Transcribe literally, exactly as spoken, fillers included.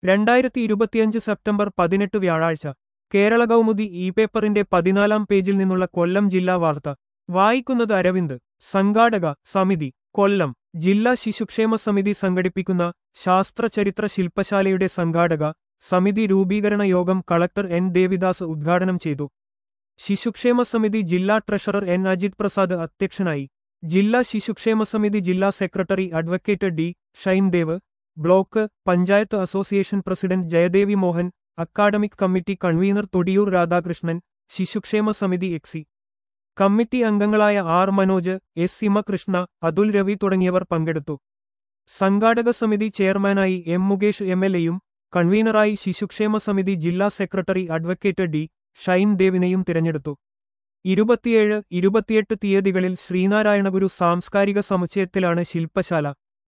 രണ്ടായിരത്തി ഇരുപത്തിയഞ്ച് സെപ്റ്റംബർ പതിനെട്ട് വ്യാഴാഴ്ച കേരള കൗമുദി ഇ പേപ്പറിന്റെ പതിനാലാം പേജിൽ നിന്നുള്ള കൊല്ലം ജില്ലാ വാർത്ത വായിക്കുന്നത് അരവിന്ദ്. സംഘാടക സമിതി കൊല്ലം ജില്ലാ ശിശുക്ഷേമ സമിതി സംഘടിപ്പിക്കുന്ന ശാസ്ത്രചരിത്ര ശില്പശാലയുടെ സംഘാടക സമിതി രൂപീകരണ യോഗം കളക്ടർ എൻ ദേവിദാസ് ഉദ്ഘാടനം ചെയ്തു. ശിശുക്ഷേമ സമിതി ജില്ലാ ട്രഷറർ എൻ അജിത് പ്രസാദ് അധ്യക്ഷനായി. ജില്ലാ ശിശുക്ഷേമ സമിതി ജില്ലാ secretary advocate D Shaindev, block panchayat association president Jayadevi Mohan, academic committee convener Thodiyoor Radhakrishnan, ശിശുക്ഷേമ സമിതി എക്സി കമ്മിറ്റി അംഗങ്ങളായ ആർ മനോജ്, എസ് സിമകൃഷ്ണ, അതുൽ രവി തുടങ്ങിയവർ പങ്കെടുത്തു. സംഘാടക സമിതി ചെയർമാനായി എം മുകേഷ് എം എൽ എയും കൺവീനറായി ശിശുക്ഷേമ സമിതി ജില്ലാ സെക്രട്ടറി അഡ്വക്കേറ്റ് ഡി ഷൈൻ ദേവിനെയും തിരഞ്ഞെടുത്തു. ഇരുപത്തിയേഴ് ഇരുപത്തിയെട്ട് തീയതികളിൽ ശ്രീനാരായണഗുരു സാംസ്കാരിക സമുച്ചയത്തിലാണ് ശില്പശാല.